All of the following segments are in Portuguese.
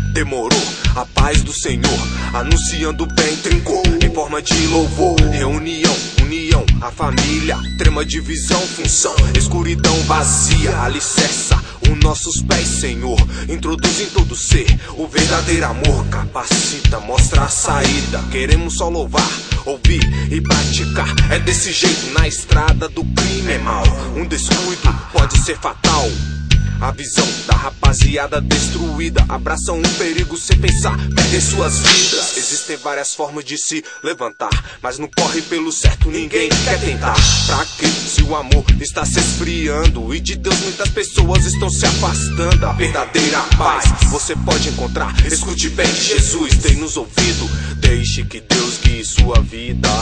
demorou. A paz do Senhor, anunciando bem, trincou em forma de louvor. Reunião, união, a família, trema divisão, função, escuridão vazia, alicerça os nossos pés, Senhor. Introduz em todo ser o verdadeiro amor, capacita, mostra a saída. Queremos só louvar, ouvir e praticar. É desse jeito na estrada do crime, é mal. Um descuido pode ser fatal. A visão da rapaziada destruída, abraçam um perigo sem pensar, perdem suas vidas. Existem várias formas de se levantar, mas não corre pelo certo, ninguém quer tentar. Pra quê? Se o amor está se esfriando e de Deus muitas pessoas estão se afastando. A verdadeira paz você pode encontrar. Escute bem, Jesus tem nos ouvido. Deixe que Deus guie sua vida.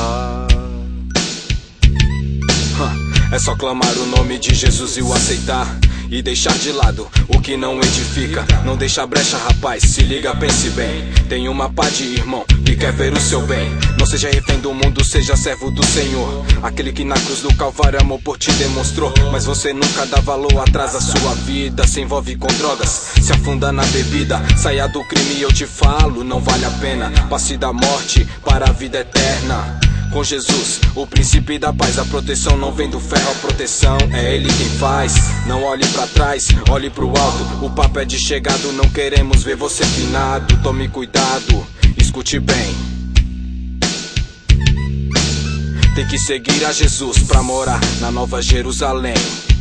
É só clamar o nome de Jesus e o aceitar, e deixar de lado o que não edifica. Não deixa brecha, rapaz, se liga, pense bem. Tem uma pá de irmão que quer ver o seu bem. Não seja refém do mundo, seja servo do Senhor. Aquele que na cruz do Calvário amor por ti demonstrou. Mas você nunca dá valor, atrasa sua vida. Se envolve com drogas, se afunda na bebida. Saia do crime, eu te falo, não vale a pena. Passe da morte para a vida eterna. Com Jesus, o príncipe da paz, a proteção não vem do ferro, a proteção é Ele quem faz. Não olhe pra trás, olhe pro alto, o papo é de chegado, não queremos ver você finado. Tome cuidado, escute bem. Tem que seguir a Jesus pra morar na Nova Jerusalém.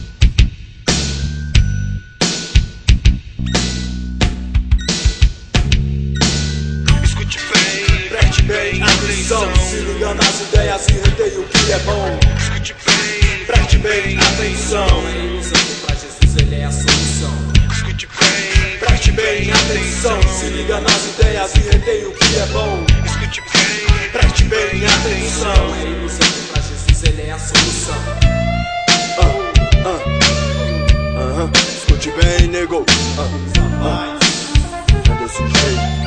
Bem, atenção, se liga nas ideias e retém o que é bom. Escute bem, preste bem, atenção. Pra Jesus ele é a solução. Escute bem, preste bem, atenção. Se liga nas ideias e retém o que é bom. Escute bem, preste bem, atenção. Pra Jesus ele é a solução. Escute bem, nego. É desse jeito.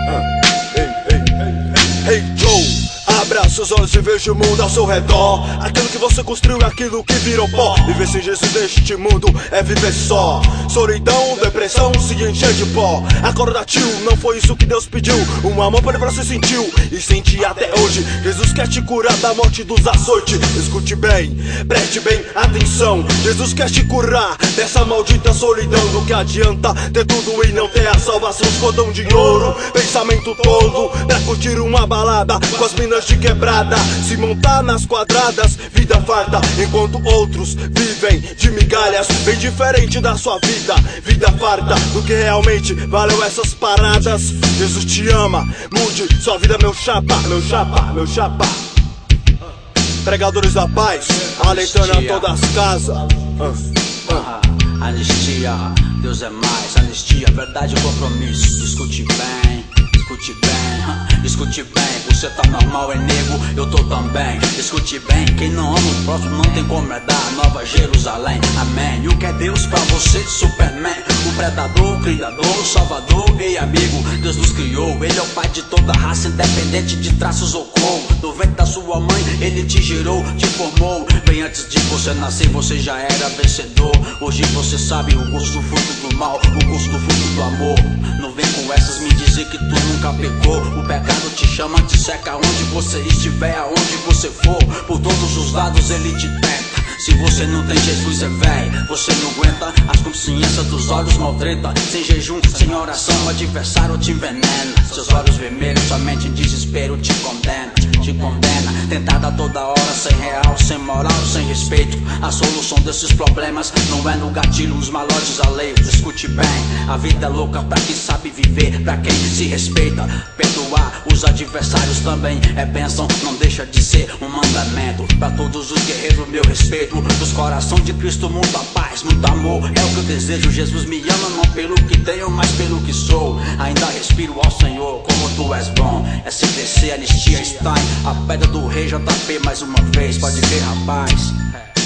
Hey Joe, abra seus olhos e veja o mundo ao seu redor. Aquilo que você construiu é aquilo que virou pó. Viver sem Jesus neste mundo é viver só. Solidão, depressão, se encher de pó. Acorda, tio, não foi isso que Deus pediu. Um amor para você sentiu e sente até hoje. Jesus quer te curar da morte dos açoites. Escute bem, preste bem atenção. Jesus quer te curar dessa maldita solidão. Do que adianta ter tudo e não ter a salvação? Cordão de ouro, pensamento todo pra curtir uma balada com as minas de quebrada, se montar nas quadradas, vida farta. Enquanto outros vivem de migalhas, bem diferente da sua vida, vida farta do que realmente valeu essas paradas. Jesus te ama, mude sua vida, meu chapa, meu chapa, meu chapa. Pregadores da paz, alentando a todas as casas. Anistia, Deus é mais, anistia, verdade e compromisso. Escute bem, escute bem, escute bem. Você tá normal, é nego, eu tô também. Escute bem, quem não ama o próximo não tem como herdar Nova Jerusalém, amém. E o que é Deus pra você, Superman? O predador, o criador, o salvador e amigo. Deus nos criou, Ele é o pai de toda raça, independente de traços ou cor. Do ventre da sua mãe, Ele te gerou, te formou. Bem antes de você nascer, você já era vencedor. Hoje você sabe o gosto do fruto do mal, o gosto do fruto do amor. Não vem com essas me dizer que tu nunca pecou. O pecado te chama, te seca onde você estiver, aonde você for. Por todos os lados ele te tenta. Se você não tem Jesus é véi, você não aguenta. As consciências dos olhos maltreta. Sem jejum, sem oração, o adversário te envenena. Seus olhos vermelhos, somente em desespero te condena. Te condena, tentada a toda hora, sem real, sem moral, sem respeito. A solução desses problemas não é no gatilho, nos malotes alheios. Escute bem, a vida é louca pra quem sabe viver, pra quem se respeita. Perdoar os adversários também é bênção, não deixa de ser um mandamento. Pra todos os guerreiros, meu respeito. Dos corações de Cristo, muita paz, muito amor. É o que eu desejo, Jesus me ama, não pelo que tenho, mas pelo que sou. Ainda respiro ao Senhor, como tu és bom. SDC, anistia, Stein, a pedra do rei JP mais uma vez, pode ver, rapaz.